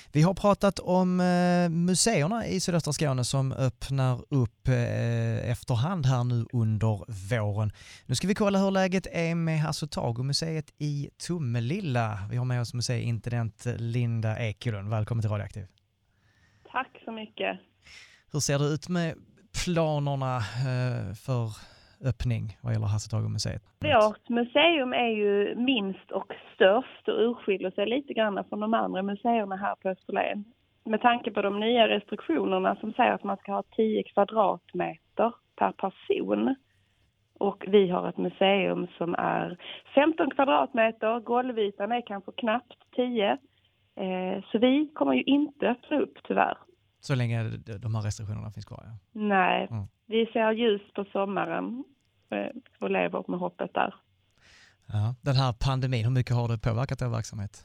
Vi har pratat om museerna i sydöstra Skåne som öppnar upp efterhand här nu under våren. Nu ska vi kolla hur läget är med Hasse & Tage-museet i Tomelilla. Vi har med oss museiintendent Linda Ekelund. Välkommen till Radioaktiv. Tack så mycket. Hur ser det ut med planerna för öppning vad gäller Hasse & Tage-museet? Vårt museum är ju minst och störst och urskiljer sig lite grann från de andra museerna här på Österlen. Med tanke på de nya restriktionerna som säger att man ska ha 10 kvadratmeter per person. Och vi har ett museum som är 15 kvadratmeter, golvytan är kanske knappt 10. Så vi kommer ju inte öppna upp tyvärr. Så länge de här restriktionerna finns kvar, ja. Nej, vi ser ljus på sommaren och lever med hoppet där. Ja, den här pandemin, hur mycket har det påverkat er verksamhet?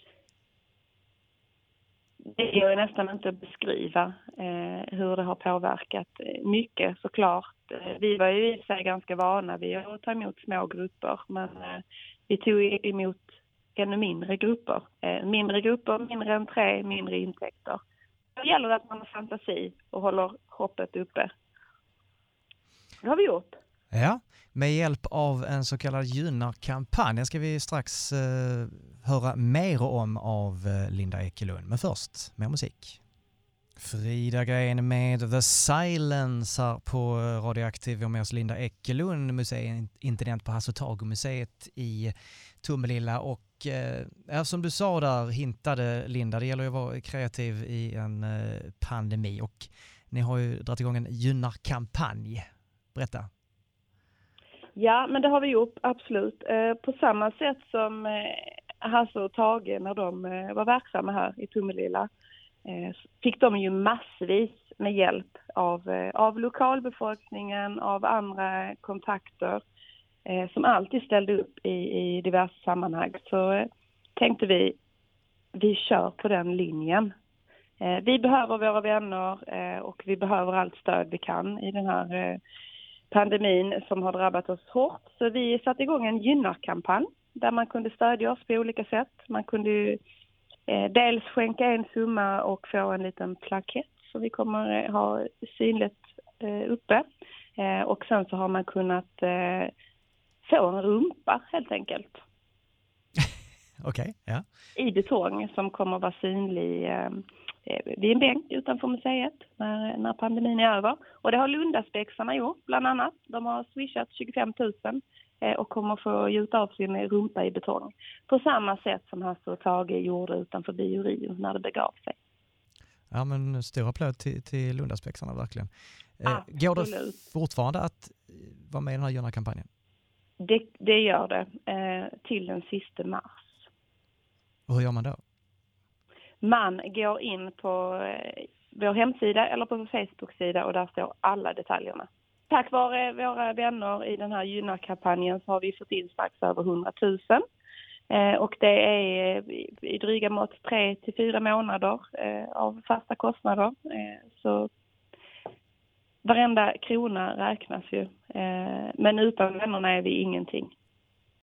Det går ju nästan inte att beskriva hur det har påverkat. Mycket såklart. Vi var ju i sig ganska vana vid att ta emot små grupper, men vi tog emot ännu mindre grupper. Mindre grupper, mindre entré, mindre intäkter. Det gäller att man har fantasi och håller hoppet uppe. Det har vi gjort. Ja, med hjälp av en så kallad gynnarkampanj ska vi strax höra mer om av Linda Ekelund. Men först, mer musik. Frida Gren med The Silence här på Radioaktiv och med oss Linda Ekelund, museiintendent på Hasse & Tage-museet i Tomelilla. Och som du sa där, hintade Linda, det gäller ju att vara kreativ i en pandemi och ni har ju dragit igång en gynnarkampanj. Berätta. Ja, men det har vi gjort, absolut. På samma sätt som Hasse och Tage när de var verksamma här i Tomelilla fick de ju massvis med hjälp av lokalbefolkningen, av andra kontakter som alltid ställde upp i diverse sammanhang. Så tänkte vi kör på den linjen. Vi behöver våra vänner och vi behöver allt stöd vi kan i den här pandemin som har drabbat oss hårt. Så vi satte igång en gynnarkampanj där man kunde stödja oss på olika sätt. Man kunde ju dels skänka en summa och få en liten plakett som vi kommer ha synligt uppe. Och sen så har man kunnat få en rumpa helt enkelt. Okej, ja. I betong som kommer vara synlig vid en bänk utanför museet när pandemin är över. Och det har Lundaspexarna gjort bland annat. De har swishat 25 000 och kommer få gjuta av sin rumpa i betong. På samma sätt som Hasse och Tage gjorde utanför Bio Rio när det begav sig. Ja, men stor applåd till Lundaspexarna verkligen. Går det fortfarande att vara med i den här gynnarkampanjen? Det gör det till den sista mars. Och hur gör man då? Man går in på vår hemsida eller på vår Facebook-sida och där står alla detaljerna. Tack vare våra vänner i den här gynnarkampanjen så har vi fått in strax över 100 000. Och det är i dryga mått 3-4 månader av fasta kostnader. Så varenda krona räknas ju. Men utan vännerna är vi ingenting.